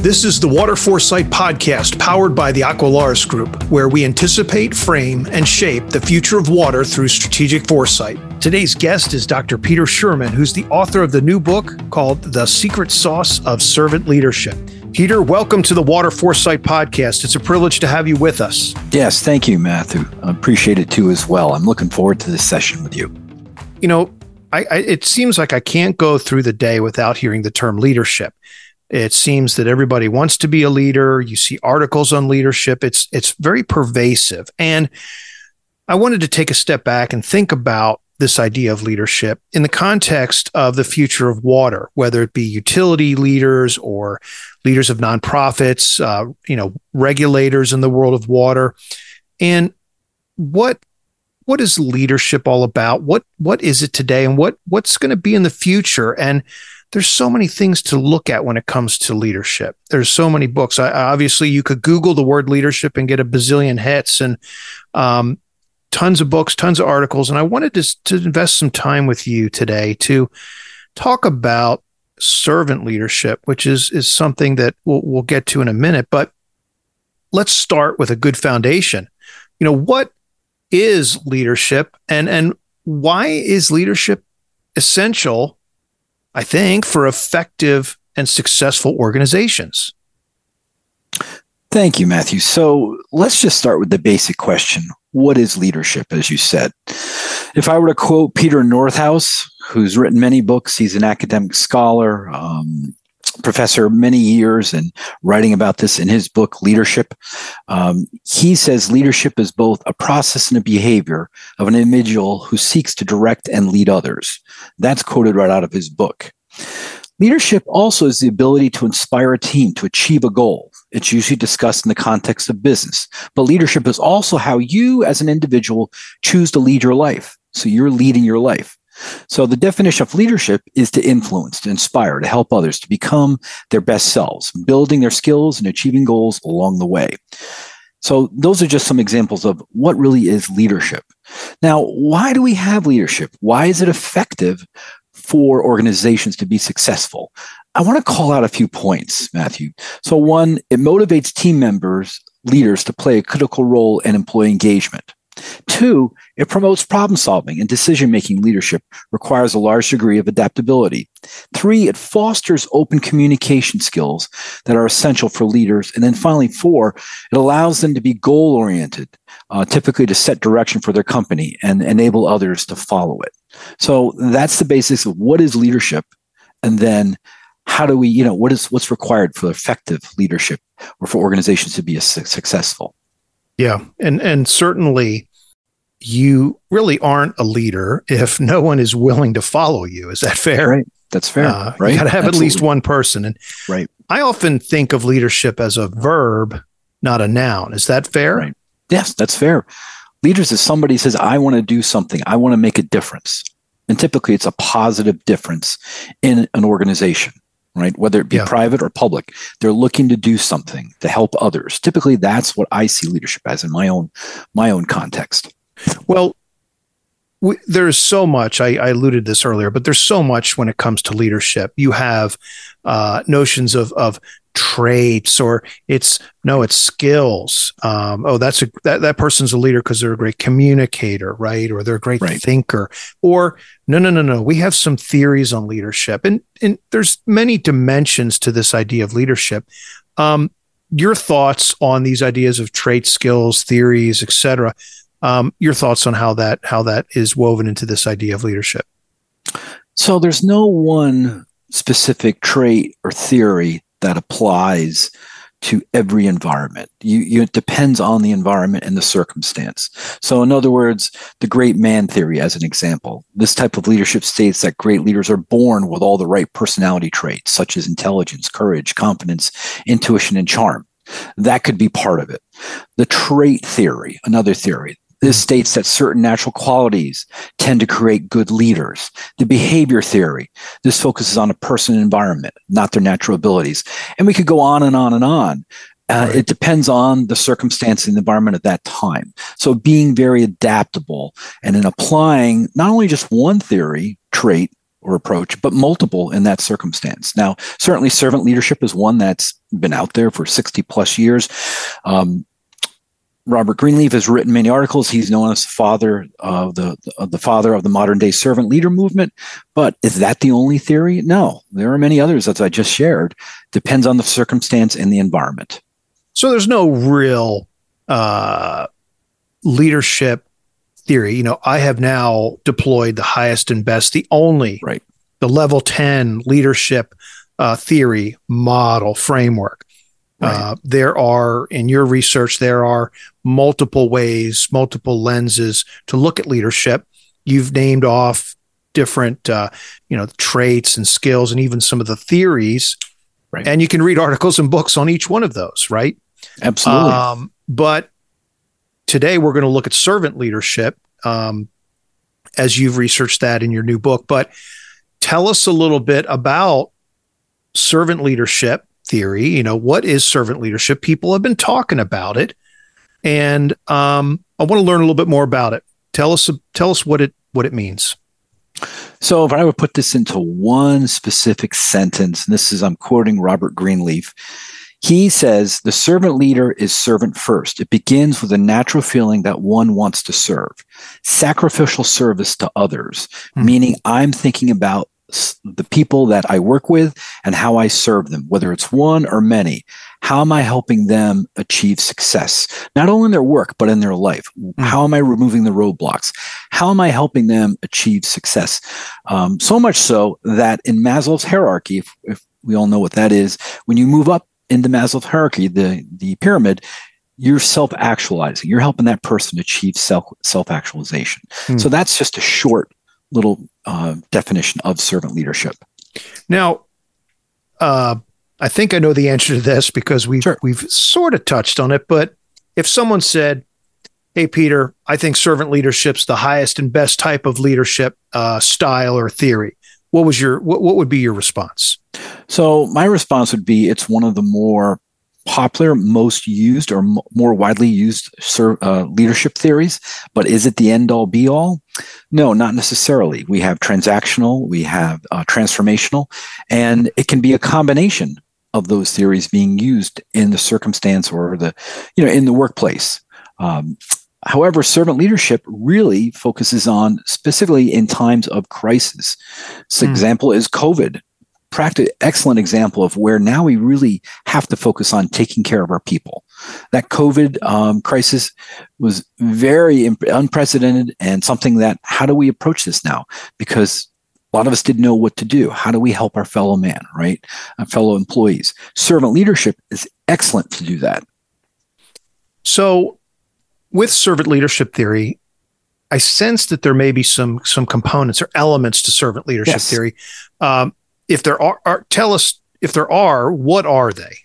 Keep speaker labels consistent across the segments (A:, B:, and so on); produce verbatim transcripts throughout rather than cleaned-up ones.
A: This is the Water Foresight Podcast, powered by the Aqualaris Group, where we anticipate, frame, and shape the future of water through strategic foresight. Today's guest is Doctor Peter Sherman, who's the author of the new book called The Secret Sauce of Servant Leadership. Peter, welcome to the Water Foresight Podcast. It's a privilege to have you with us.
B: Yes, thank you, Matthew. I appreciate it too as well. I'm looking forward to this session with you.
A: You know, I, I, it seems like I can't go through the day without hearing the term leadership. It seems that everybody wants to be a leader. You see articles on leadership. It's it's very pervasive. And I wanted to take a step back and think about this idea of leadership in the context of the future of water, whether it be utility leaders or leaders of nonprofits, uh, you know, regulators in the world of water. And what what is leadership all about? What what is it today, and what what's going to be in the future? And there's so many things to look at when it comes to leadership. There's so many books. I, obviously, you could Google the word leadership and get a bazillion hits, and um, tons of books, tons of articles. And I wanted to, to invest some time with you today to talk about servant leadership, which is is something that we'll, we'll get to in a minute. But let's start with a good foundation. You know, what is leadership, and and why is leadership essential, I think, for effective and successful organizations?
B: Thank you, Matthew. So let's just start with the basic question. What is leadership, as you said? If I were to quote Peter Northouse, who's written many books, he's an academic scholar, um, professor many years, and writing about this in his book, Leadership. Um, he says leadership is both a process and a behavior of an individual who seeks to direct and lead others. That's quoted right out of his book. Leadership also is the ability to inspire a team to achieve a goal. It's usually discussed in the context of business, but leadership is also how you as an individual choose to lead your life. So you're leading your life. So the definition of leadership is to influence, to inspire, to help others to become their best selves, building their skills and achieving goals along the way. So those are just some examples of what really is leadership. Now, why do we have leadership? Why is it effective for organizations to be successful? I want to call out a few points, Matthew. So one, it motivates team members, leaders, to play a critical role in employee engagement. Two, it promotes problem solving, and decision-making leadership requires a large degree of adaptability. Three, it fosters open communication skills that are essential for leaders. And then finally, four, it allows them to be goal-oriented, uh, typically to set direction for their company and enable others to follow it. So that's the basics of what is leadership. And then how do we, you know, what is what's required for effective leadership or for organizations to be a su- successful?
A: Yeah. And and certainly you really aren't a leader if no one is willing to follow you. Is that fair?
B: Right. That's fair. Uh, right.
A: You got to have
B: Absolutely.
A: at least one person. And
B: right.
A: I often think of leadership as a verb, not a noun. Is that fair?
B: Right. Yes, that's fair. Leaders is somebody who says, I want to do something. I want to make a difference. And typically it's a positive difference in an organization. Right? Whether it be yeah. private or public, they're looking to do something to help others. Typically, that's what I see leadership as in my own my own context.
A: Well, we, there's so much. I, I alluded to this earlier, but there's so much when it comes to leadership. You have uh, notions of of traits, or it's no, it's skills. Um, oh, that's a that that person's a leader because they're a great communicator, right? Or they're a great right. thinker. Or no, no, no, no. We have some theories on leadership, and and there's many dimensions to this idea of leadership. Um, your thoughts on these ideas of traits, skills, theories, et cetera. Um, your thoughts on how that how that is woven into this idea of leadership.
B: So there's no one specific trait or theory that applies to every environment. You, you, it depends on the environment and the circumstance. So in other words, the great man theory as an example, this type of leadership states that great leaders are born with all the right personality traits, such as intelligence, courage, confidence, intuition, and charm. That could be part of it. The trait theory, another theory, this states that certain natural qualities tend to create good leaders. The behavior theory, this focuses on a person and environment, not their natural abilities. And we could go on and on and on. Uh, right. It depends on the circumstance and the environment at that time. So being very adaptable and in applying not only just one theory, trait, or approach, but multiple in that circumstance. Now, certainly servant leadership is one that's been out there for sixty plus years. Um, Robert Greenleaf has written many articles. He's known as the father of the, of the father of the modern day servant leader movement. But is that the only theory? No, there are many others, as I just shared. Depends on the circumstance and the environment.
A: So there's no real uh, leadership theory. You know, I have now deployed the highest and best, the only,
B: right,
A: the level ten leadership uh, theory model framework. Right. Uh, there are, in your research, there are multiple ways, multiple lenses to look at leadership. You've named off different, uh, you know, traits and skills, and even some of the theories.
B: Right.
A: And you can read articles and books on each one of those, right?
B: Absolutely.
A: Um, but today we're going to look at servant leadership, um, as you've researched that in your new book. But tell us a little bit about servant leadership theory. You know, what is servant leadership? People have been talking about it, and um, I want to learn a little bit more about it. Tell us, tell us what it what it means.
B: So, if I would put this into one specific sentence, and this is I'm quoting Robert Greenleaf. He says the servant leader is servant first. It begins with a natural feeling that one wants to serve, sacrificial service to others, hmm. meaning I'm thinking about the people that I work with and how I serve them, whether it's one or many. How am I helping them achieve success, not only in their work, but in their life? Mm. How am I removing the roadblocks? How am I helping them achieve success? Um, so much so that in Maslow's hierarchy, if, if we all know what that is, when you move up into Maslow's hierarchy, the, the pyramid, you're self-actualizing. You're helping that person achieve self, self-actualization. Mm. So that's just a short little uh, definition of servant leadership.
A: Now, uh, I think I know the answer to this because we've, sure. we've sort of touched on it, but if someone said, hey, Peter, I think servant leadership's the highest and best type of leadership uh, style or theory, what was your, what, what would be your response?
B: So my response would be, it's one of the more popular, most used, or m- more widely used ser- uh, leadership theories. But is it the end all be all? No, not necessarily. We have transactional, we have uh, transformational, and it can be a combination of those theories being used in the circumstance or the, you know, in the workplace. Um, however, servant leadership really focuses on specifically in times of crisis. So, mm. example is COVID. Practic- excellent example of where now we really have to focus on taking care of our people. That COVID um, crisis was very imp- unprecedented and something that, how do we approach this now? Because a lot of us didn't know what to do. How do we help our fellow man, right? Our fellow employees. Servant leadership is excellent to do that.
A: So with servant leadership theory, I sense that there may be some, some components or elements to servant leadership
B: yes.
A: theory. Um, If there are, are, tell us if there are, what are they?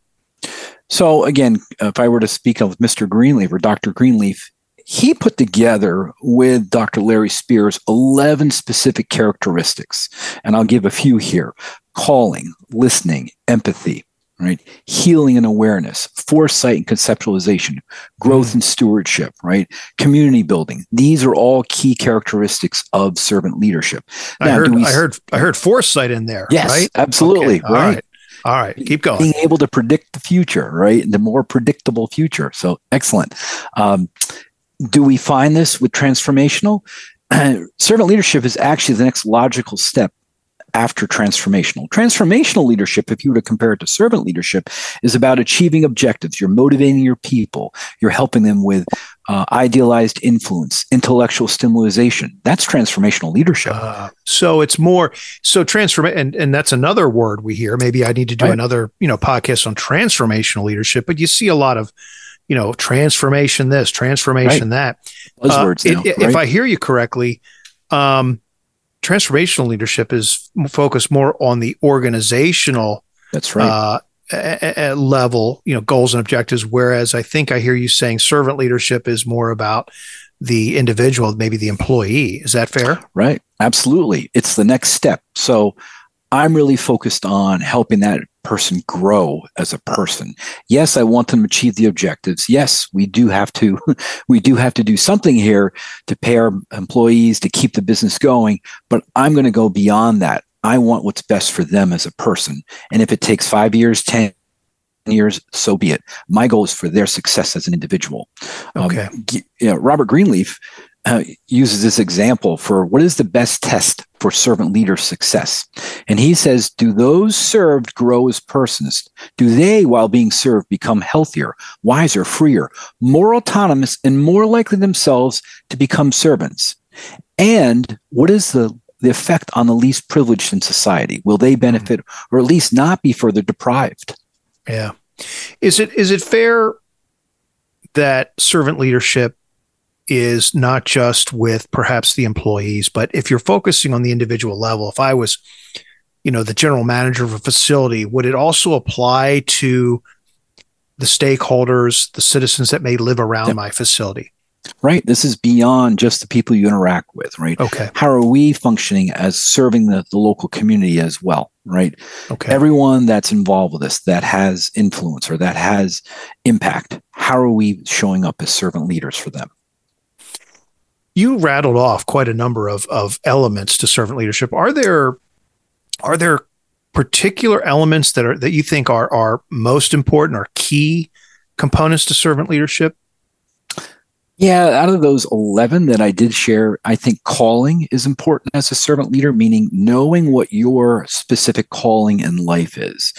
B: So again, if I were to speak of Mister Greenleaf or Doctor Greenleaf, he put together with Doctor Larry Spears eleven specific characteristics, and I'll give a few here: calling, listening, empathy, right, healing and awareness, foresight and conceptualization, growth and stewardship, right, community building. These are all key characteristics of servant leadership.
A: Now, I heard, we, I heard, I heard foresight in there.
B: Yes,
A: right?
B: absolutely.
A: Okay. All
B: right.
A: right. All right. Keep going.
B: Being able to predict the future, right, the more predictable future. So excellent. Um, do we find this with transformational? Servant leadership is actually the next logical step after transformational. Transformational leadership, if you were to compare it to servant leadership, is about achieving objectives. You're motivating your people. You're helping them with uh, idealized influence, intellectual stimulation. That's transformational leadership.
A: Uh, so it's more, so transform, and, and that's another word we hear. Maybe I need to do
B: right.
A: another, you know, podcast on transformational leadership, but you see a lot of, you know, transformation this, transformation
B: right.
A: that.
B: Buzzwords
A: uh,
B: now,
A: it,
B: right? If
A: I hear you correctly, um, transformational leadership is focused more on the organizational
B: That's right.
A: uh, a, a level, you know, goals and objectives. Whereas I think I hear you saying servant leadership is more about the individual, maybe the employee. Is that fair?
B: Right. Absolutely. It's the next step. So I'm really focused on helping that person grow as a person. Yes, I want them to achieve the objectives. Yes, we do have to, we do have to do something here to pay our employees to keep the business going, but I'm going to go beyond that. I want what's best for them as a person. And if it takes five years, ten years, so be it. My goal is for their success as an individual.
A: Okay.
B: Um, you know, Robert Greenleaf uh, uses this example for what is the best test for servant leader success. And he says, do those served grow as persons? Do they, while being served, become healthier, wiser, freer, more autonomous, and more likely themselves to become servants? And what is the the effect on the least privileged in society? Will they benefit or at least not be further deprived?
A: Yeah. Is it is it fair that servant leadership is not just with perhaps the employees, but if you're focusing on the individual level, if I was, you know, the general manager of a facility, would it also apply to the stakeholders, the citizens that may live around
B: Yep.
A: my facility?
B: Right. This is beyond just the people you interact with, right?
A: Okay.
B: How are we functioning as serving the, the local community as well, right?
A: Okay.
B: Everyone that's involved with this, that has influence or that has impact, how are we showing up as servant leaders for them?
A: You rattled off quite a number of, of elements to servant leadership. Are there are there particular elements that are that you think are are most important or key components to servant leadership?
B: Yeah, out of those eleven that I did share, I think calling is important as a servant leader, meaning knowing what your specific calling in life is.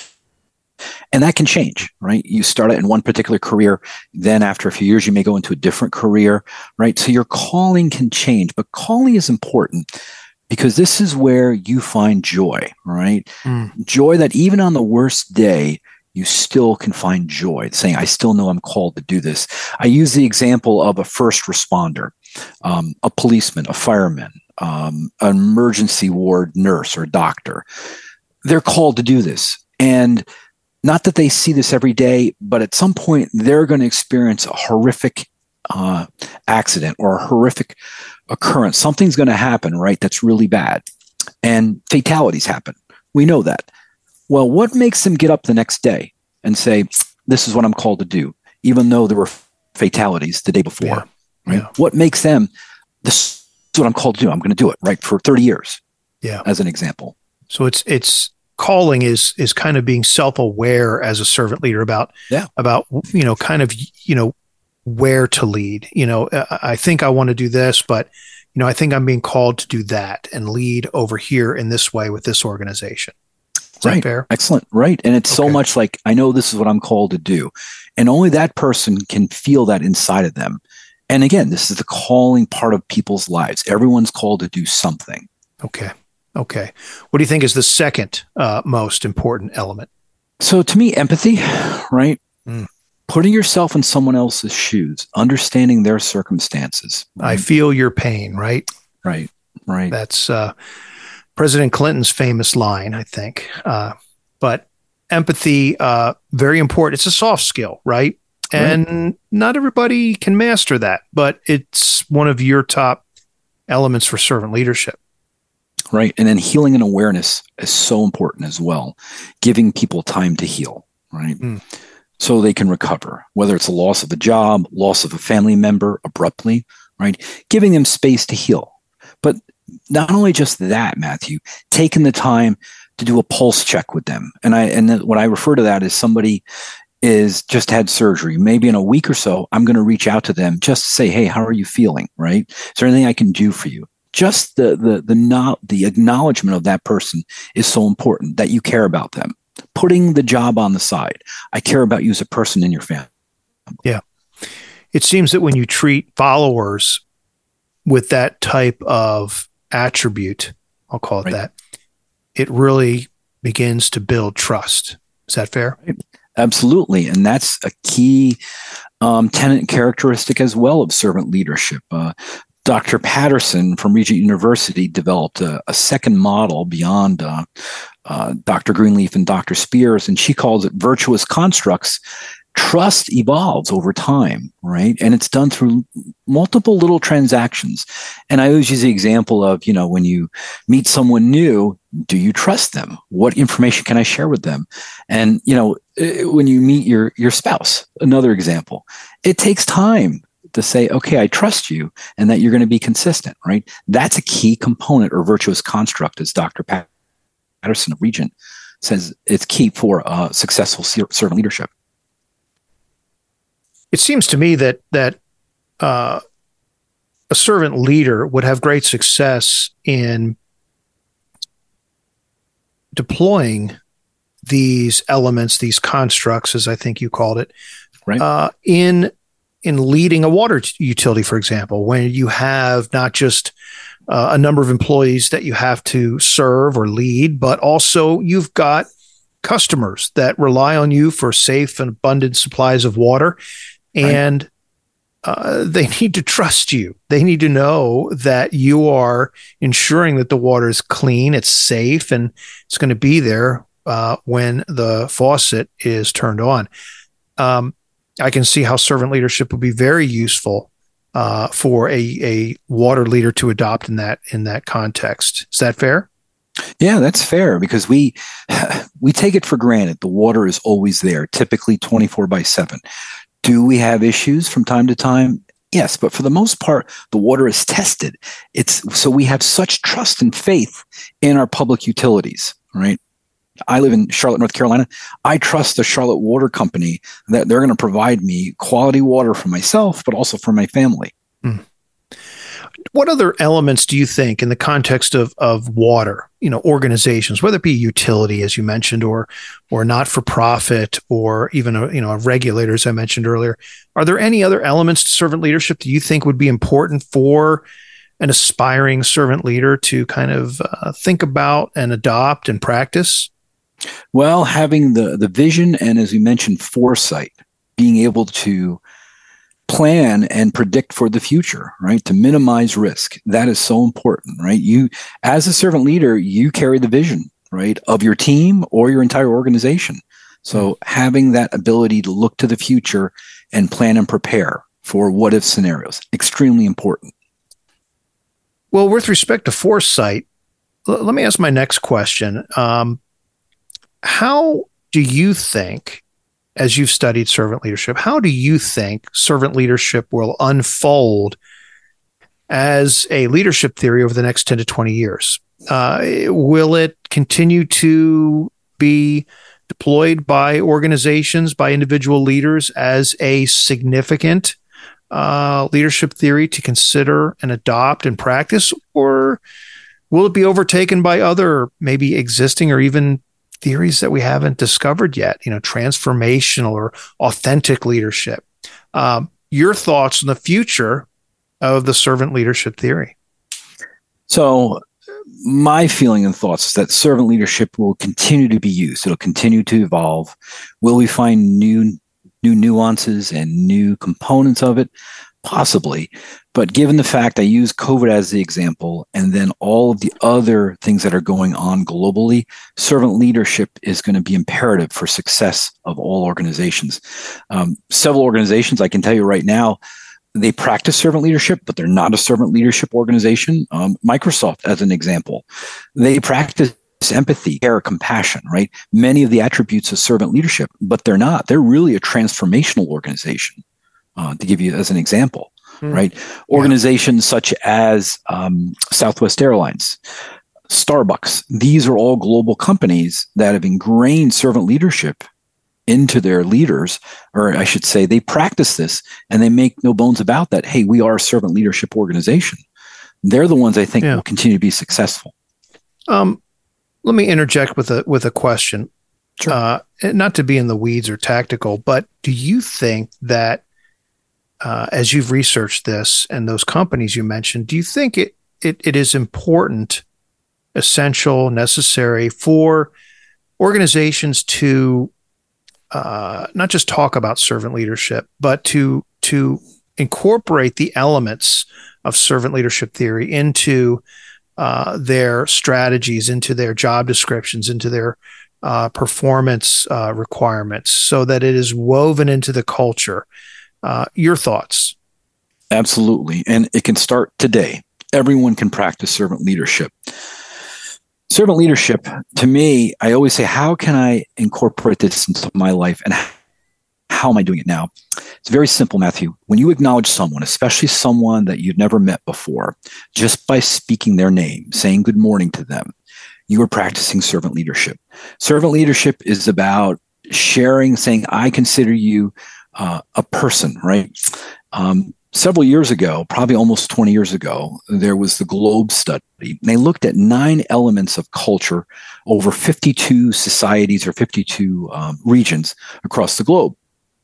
B: And that can change, right? You start out in one particular career, then after a few years, you may go into a different career, right? So your calling can change, but calling is important because this is where you find joy, right? Mm. Joy that even on the worst day, you still can find joy, saying, I still know I'm called to do this. I use the example of a first responder, um, a policeman, a fireman, um, an emergency ward nurse or doctor. They're called to do this. And not that they see this every day, but at some point they're going to experience a horrific uh, accident or a horrific occurrence. Something's going to happen, right? That's really bad. And fatalities happen. We know that. Well, what makes them get up the next day and say, this is what I'm called to do, even though there were fatalities the day before?
A: Yeah.
B: Right?
A: Yeah.
B: What makes them, this is what I'm called to do. I'm going to do it, right? For thirty years,
A: yeah,
B: as an example.
A: So it's it's calling is is kind of being self-aware as a servant leader about,
B: yeah.
A: about, you know, kind of, you know, where to lead. You know, I think I want to do this, but, you know, I think I'm being called to do that and lead over here in this way with this organization. Is
B: right.
A: that fair?
B: Excellent. Right. And it's okay. So much like, I know this is what I'm called to do. And only that person can feel that inside of them. And again, this is the calling part of people's lives. Everyone's called to do something.
A: Okay. Okay. What do you think is the second uh, most important element?
B: So to me, empathy, right?
A: Mm.
B: Putting yourself in someone else's shoes, understanding their circumstances. Right?
A: I feel your pain, right?
B: Right. Right.
A: That's, uh, President Clinton's famous line, I think. Uh, but empathy, uh, very important. It's a soft skill, right? And right. Not everybody can master that, but it's one of your top elements for servant leadership.
B: Right. And then healing and awareness is so important as well. Giving people time to heal, right? Mm. So they can recover, whether it's a loss of a job, loss of a family member abruptly, right? Giving them space to heal. But not only just that, Matthew, taking the time to do a pulse check with them. And I and what I refer to that is somebody is just had surgery. Maybe in a week or so, I'm going to reach out to them just to say, hey, how are you feeling? Right? Is there anything I can do for you? Just the the the not the acknowledgement of that person is so important, that you care about them. Putting the job on the side. I care about you as a person in your family.
A: Yeah. It seems that when you treat followers with that type of attribute, I'll call it right. that, it really begins to build trust. Is that fair?
B: Right. Absolutely. And that's a key um, tenet characteristic as well of servant leadership. Uh, Doctor Patterson from Regent University developed a, a second model beyond uh, uh, Doctor Greenleaf and Doctor Spears, and she calls it virtuous constructs. Trust evolves over time, right? And it's done through multiple little transactions. And I always use the example of, you know, when you meet someone new, Do you trust them? What information can I share with them? And, you know, when you meet your, your spouse, another example, it takes time to say, okay, I trust you and that you're going to be consistent, right? That's a key component or virtuous construct, as Doctor Patterson of Regent says, it's key for uh, successful servant leadership.
A: It seems to me that, that uh, a servant leader would have great success in deploying these elements, these constructs, as I think you called it,
B: right.
A: uh, in in leading a water utility, for example, when you have not just uh, a number of employees that you have to serve or lead, but also you've got customers that rely on you for safe and abundant supplies of water, and right. Uh, they need to trust you. They need to know that you are ensuring that the water is clean, it's safe, and it's going to be there uh, when the faucet is turned on. Um, I can see how servant leadership would be very useful uh, for a, a water leader to adopt in that in that context. Is that fair?
B: Yeah, that's fair, because we we take it for granted. The water is always there, typically twenty-four by seven. Do we have issues from time to time? Yes, but for the most part, the water is tested. It's so we have such trust and faith in our public utilities, right? I live in Charlotte, North Carolina. I trust the Charlotte Water Company that they're going to provide me quality water for myself, but also for my family.
A: Mm. What other elements do you think, in the context of of water, you know, organizations, whether it be utility, as you mentioned, or or not for profit, or even a, you know, a regulator, as I mentioned earlier, are there any other elements to servant leadership that you think would be important for an aspiring servant leader to kind of uh, think about and adopt and practice?
B: Well, having the the vision and, as you mentioned, foresight, being able to plan and predict for the future, right? To minimize risk. That is so important, right? You, as a servant leader, you carry the vision, right, of your team or your entire organization. So mm-hmm. having that ability to look to the future and plan and prepare for what if scenarios, extremely important.
A: Well, with respect to foresight, l- let me ask my next question. Um, how do you think, as you've studied servant leadership, how do you think servant leadership will unfold as a leadership theory over the next ten to twenty years? Uh, will it continue to be deployed by organizations, by individual leaders as a significant uh, leadership theory to consider and adopt and practice? Or will it be overtaken by other, maybe existing or even theories that we haven't discovered yet, you know, transformational or authentic leadership? Um, your thoughts on the future of the servant leadership theory?
B: So my feeling and thoughts is that servant leadership will continue to be used. It'll continue to evolve. Will we find new, new nuances and new components of it? Possibly. But given the fact I use COVID as the example, and then all of the other things that are going on globally, servant leadership is going to be imperative for success of all organizations. Um, several organizations, I can tell you right now, they practice servant leadership, but they're not a servant leadership organization. Um, Microsoft, as an example, they practice empathy, care, compassion, right? Many of the attributes of servant leadership, but they're not. They're really a transformational organization. Uh, to give you as an example, mm. right? Organizations yeah. such as um, Southwest Airlines, Starbucks, these are all global companies that have ingrained servant leadership into their leaders, or I should say they practice this and they make no bones about that. Hey, we are a servant leadership organization. They're the ones I think yeah. will continue to be successful.
A: Um, let me interject with a with a question. Sure. Uh, not to be in the weeds or tactical, but do you think that Uh, as you've researched this and those companies you mentioned, do you think it, it it is important, essential, necessary for organizations to uh, not just talk about servant leadership, but to to incorporate the elements of servant leadership theory into uh, their strategies, into their job descriptions, into their uh, performance uh, requirements, so that it is woven into the culture? Uh, your thoughts?
B: Absolutely. And it can start today. Everyone can practice servant leadership. Servant leadership, to me, I always say, how can I incorporate this into my life, and how am I doing it now? It's very simple, Matthew. When you acknowledge someone, especially someone that you've never met before, just by speaking their name, saying good morning to them, you are practicing servant leadership. Servant leadership is about sharing, saying, I consider you uh, a person, right? Um, several years ago, probably almost twenty years ago, there was the Globe study. And they looked at nine elements of culture over fifty-two societies or fifty-two um, regions across the globe.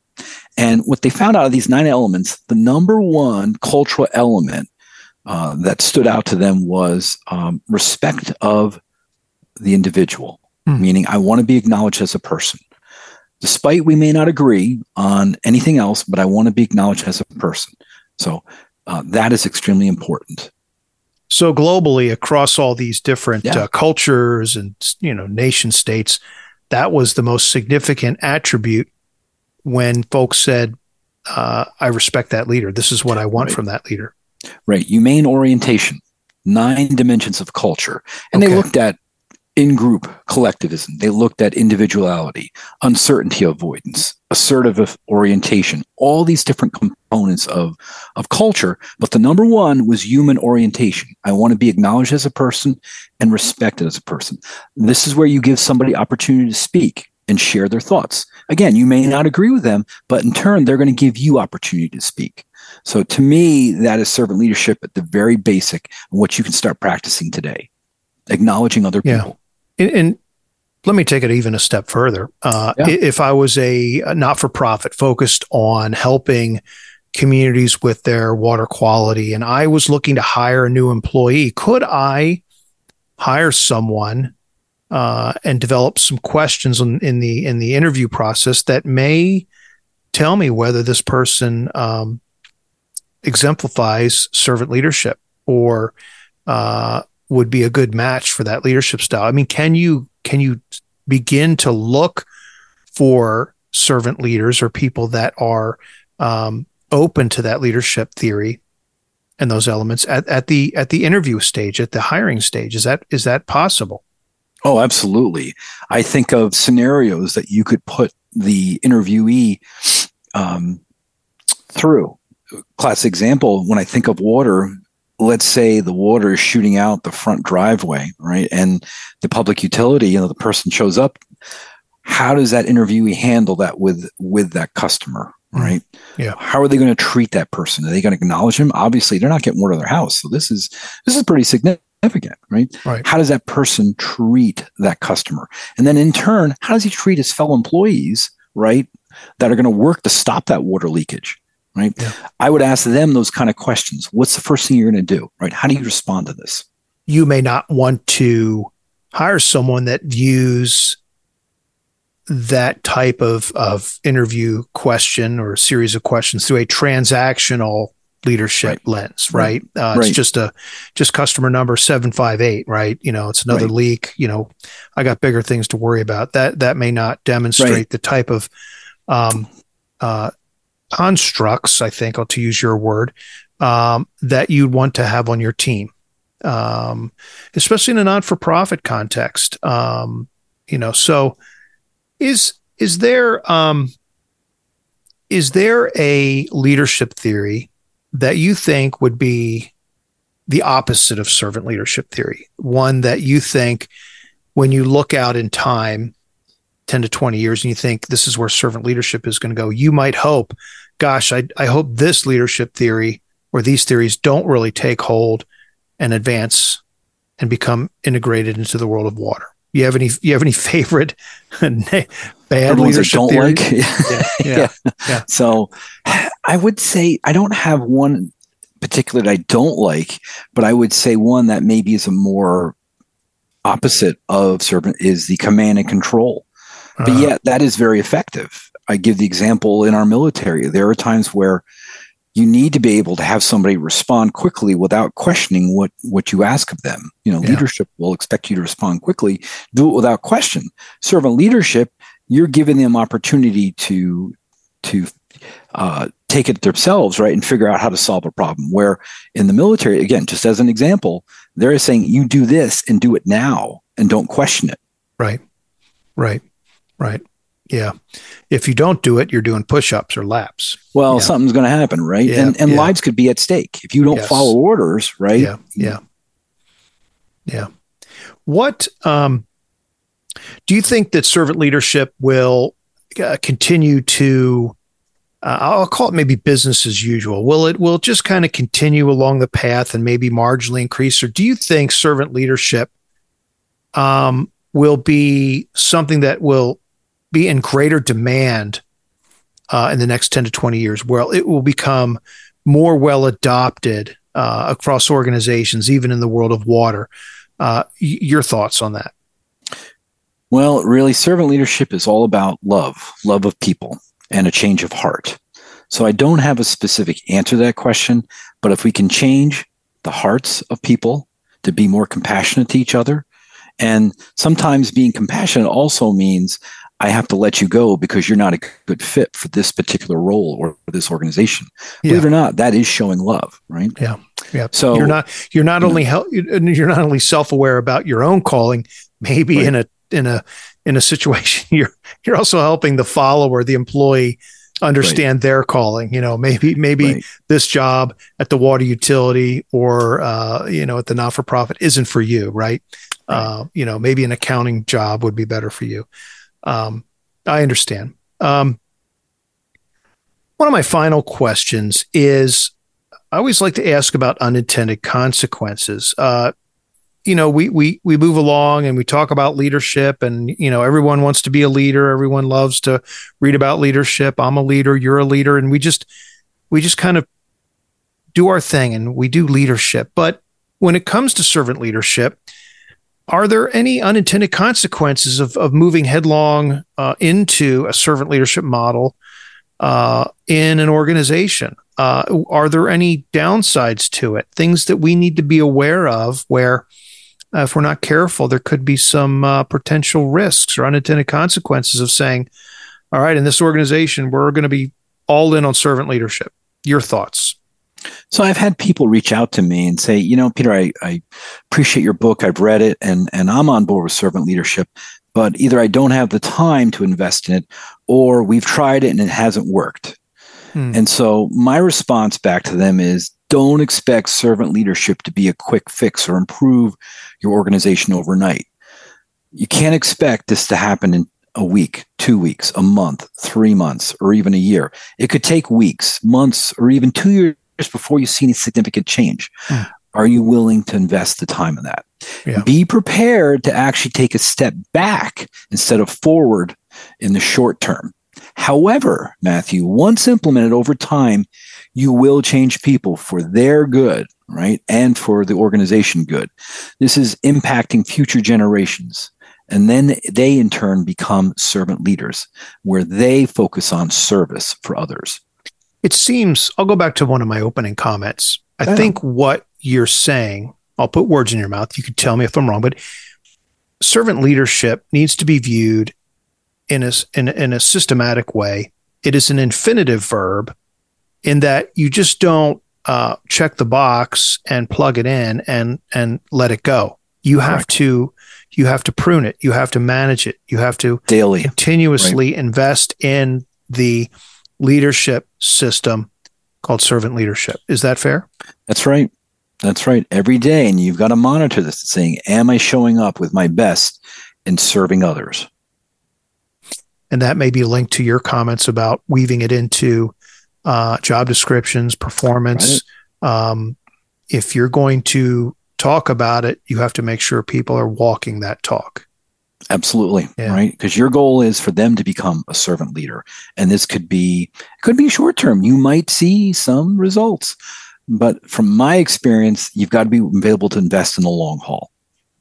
B: And what they found out of these nine elements, the number one cultural element uh, that stood out to them was um, respect of the individual, mm. meaning I want to be acknowledged as a person. Despite we may not agree on anything else, but I want to be acknowledged as a person. So uh, that is extremely important.
A: So globally, across all these different
B: yeah.
A: uh, cultures and, you know, nation states, that was the most significant attribute when folks said, uh, I respect that leader. This is what I want
B: right.
A: from that leader.
B: Right. Humane orientation, nine dimensions of culture. And
A: okay.
B: they looked at in-group collectivism. They looked at individuality, uncertainty avoidance, assertive orientation, all these different components of, of culture. But the number one was human orientation. I want to be acknowledged as a person and respected as a person. This is where you give somebody opportunity to speak and share their thoughts. Again, you may not agree with them, but in turn, they're going to give you opportunity to speak. So to me, that is servant leadership at the very basic, and what you can start practicing today, acknowledging other
A: yeah.
B: people.
A: And, and let me take it even a step further. Uh, yeah. If I was a, a not-for-profit focused on helping communities with their water quality, and I was looking to hire a new employee, could I hire someone uh, and develop some questions in, in the in the interview process that may tell me whether this person um, exemplifies servant leadership or uh, would be a good match for that leadership style? I mean, can you can you begin to look for servant leaders or people that are um, open to that leadership theory and those elements at, at the at the interview stage, at the hiring stage? Is that is that possible?
B: Oh, absolutely. I think of scenarios that you could put the interviewee um, through. Classic example, when I think of water, let's say the water is shooting out the front driveway, right? And the public utility, you know, the person shows up. How does that interviewee handle that with, with that customer, right?
A: Yeah.
B: How are they going to treat that person? Are they going to acknowledge him? Obviously, they're not getting water to their house. So this is, this is pretty significant. Right?
A: Right.
B: How does that person treat that customer? And then in turn, how does he treat his fellow employees, right, that are going to work to stop that water leakage, right?
A: Yeah.
B: I would ask them those kind of questions. What's the first thing you're going to do, right? How do you respond to this?
A: You may not want to hire someone that views that type of, of interview question or series of questions through a transactional leadership right. lens, right? right. Uh,
B: right.
A: It's just a, just customer number seven five eight, right? You know, it's another right. leak, you know, I got bigger things to worry about. That, that may not demonstrate right. the type of, um, uh, constructs, I think, I'll to use your word, um, that you'd want to have on your team. Um, especially in a not-for-profit context. Um, you know, so is, is there, um, is there a leadership theory that you think would be the opposite of servant leadership theory? One that you think when you look out in time, ten to twenty years, and you think this is where servant leadership is going to go, you might hope, gosh, I, I hope this leadership theory or these theories don't really take hold and advance and become integrated into the world of water. You have any, you have any favorite bad
B: Everyone's
A: leadership
B: don't
A: theories?
B: like?
A: yeah, yeah,
B: yeah.
A: yeah.
B: So I would say I don't have one particular that I don't like, but I would say one that maybe is a more opposite of servant is the command and control. Uh-huh. But yet that is very effective. I give the example in our military. There are times where you need to be able to have somebody respond quickly without questioning what, what you ask of them. You know, yeah. leadership will expect you to respond quickly, do it without question. Servant leadership, you're giving them opportunity to, to, uh, take it themselves, right, and figure out how to solve a problem. Where in the military, again, just as an example, they're saying, you do this and do it now. and don't question it.
A: Right, right, right. Yeah. If you don't do it, you're doing push-ups or laps.
B: Well,
A: yeah.
B: something's going to happen, right?
A: Yeah,
B: and and
A: yeah.
B: lives could be at stake if you don't
A: yes.
B: follow orders, right?
A: Yeah, yeah, yeah. What um, do you think that servant leadership will uh, continue to? Uh, I'll call it maybe business as usual. Will it will it just kind of continue along the path and maybe marginally increase, or do you think servant leadership um, will be something that will be in greater demand uh, in the next ten to twenty years, where it will become more well adopted uh, across organizations, even in the world of water? Uh, y- your thoughts on that?
B: Well, really, servant leadership is all about love, love of people, and a change of heart. So I don't have a specific answer to that question, but if we can change the hearts of people to be more compassionate to each other, and sometimes being compassionate also means I have to let you go because you're not a good fit for this particular role or this organization.
A: Yeah.
B: Believe it or not, that is showing love, right?
A: Yeah, yeah.
B: So
A: you're not you're not
B: you
A: only
B: know,
A: hel- you're not only self-aware about your own calling. Maybe
B: right.
A: in a in a in a situation you're you're also helping the follower, the employee, understand right. their calling. You know, maybe maybe right. this job at the water utility or uh, you know at the not-for-profit isn't for you, right? right. Uh, you know, maybe an accounting job would be better for you. Um, I understand. Um, one of my final questions is, I always like to ask about unintended consequences. Uh, you know, we, we, we move along and we talk about leadership, and, you know, everyone wants to be a leader. Everyone loves to read about leadership. I'm a leader. You're a leader. And we just, we just kind of do our thing and we do leadership. But when it comes to servant leadership, are there any unintended consequences of, of moving headlong uh, into a servant leadership model uh, in an organization? Uh, are there any downsides to it? Things that we need to be aware of where uh, if we're not careful, there could be some uh, potential risks or unintended consequences of saying, all right, in this organization, we're going to be all in on servant leadership. Your thoughts?
B: So I've had people reach out to me and say, you know, Peter, I, I appreciate your book. I've read it and, and I'm on board with servant leadership, but either I don't have the time to invest in it or we've tried it and it hasn't worked. Hmm. And so my response back to them is don't expect servant leadership to be a quick fix or improve your organization overnight. You can't expect this to happen in a week, two weeks, a month, three months, or even a year. It could take weeks, months, or even two years before you see any significant change. Hmm. Are you willing to invest the time in that? Yeah. Be prepared to actually take a step back instead of forward in the short term. However, Matthew, once implemented over time, you will change people for their good, right? And for the organization good. This is impacting future generations. And then they in turn become servant leaders where they focus on service for others.
A: It seems, I'll go back to one of my opening comments. I yeah. think what you're saying, I'll put words in your mouth. You can tell me if I'm wrong, but servant leadership needs to be viewed in a, in, in a systematic way. It is an infinitive verb in that you just don't uh, check the box and plug it in and, and let it go. You have Correct. to, you have to prune it. You have to manage it. You have to
B: daily
A: continuously
B: right.
A: invest in the leadership system called servant leadership. Is that fair?
B: That's right. That's right. Every day. And you've got to monitor this, saying, am I showing up with my best in serving others?
A: And that may be linked to your comments about weaving it into uh, job descriptions, performance. Right. Um, if you're going to talk about it, you have to make sure people are walking that talk.
B: Absolutely.
A: Yeah.
B: Right. Because your goal is for them to become a servant leader. And this could be, could be short term. You might see some results, but from my experience, you've got to be available to invest in the long haul.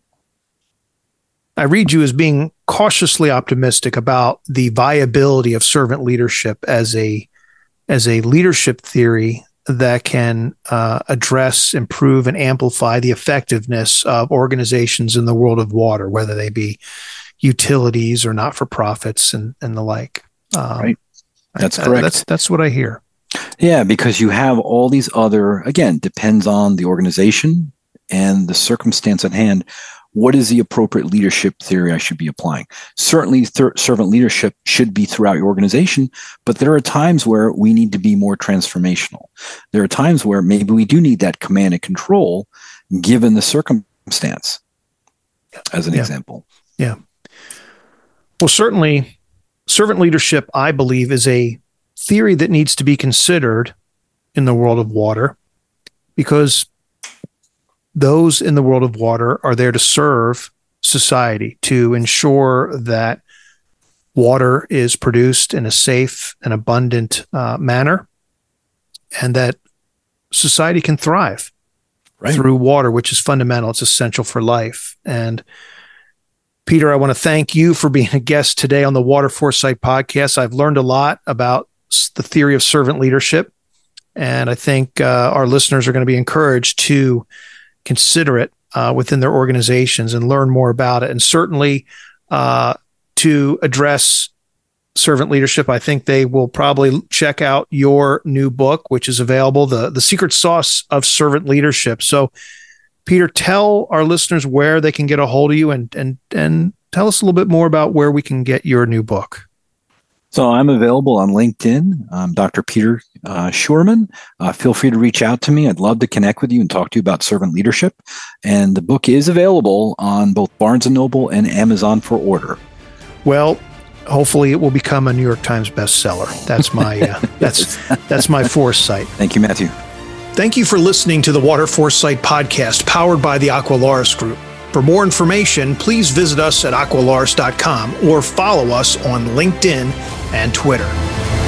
A: I read you as being cautiously optimistic about the viability of servant leadership as a, as a leadership theory that can uh, address, improve, and amplify the effectiveness of organizations in the world of water, whether they be utilities or not-for-profits and, and the like. Um,
B: right. That's
A: I,
B: correct.
A: That's, that's what I hear.
B: Yeah, because you have all these other, again, depends on the organization and the circumstance at hand, What is the appropriate leadership theory I should be applying? Certainly, th- servant leadership should be throughout your organization, but there are times where we need to be more transformational. There are times where maybe we do need that command and control given the circumstance, as an
A: yeah.
B: example.
A: Yeah. Well, certainly, servant leadership, I believe, is a theory that needs to be considered in the world of water, because those in the world of water are there to serve society, to ensure that water is produced in a safe and abundant uh, manner, and that society can thrive right. through water, which is fundamental. It's essential for life. And Peter, I want to thank you for being a guest today on the Water Foresight podcast. I've learned a lot about the theory of servant leadership, and I think uh, our listeners are going to be encouraged to consider it uh, within their organizations and learn more about it. And certainly uh, to address servant leadership, I think they will probably check out your new book, which is available, The, the Secret Sauce of Servant Leadership. So, Peter, tell our listeners where they can get a hold of you, and and and tell us a little bit more about where we can get your new book.
B: So I'm available on LinkedIn. I'm Doctor Peter uh, Shurman. Uh, feel free to reach out to me. I'd love to connect with you and talk to you about servant leadership. And the book is available on both Barnes and Noble and Amazon for order.
A: Well, hopefully it will become a New York Times bestseller. That's my uh, that's that's my foresight.
B: Thank you, Matthew.
A: Thank you for listening to the Water Foresight podcast, powered by the Aqualaris Group. For more information, please visit us at aqualaris dot com or follow us on LinkedIn and Twitter.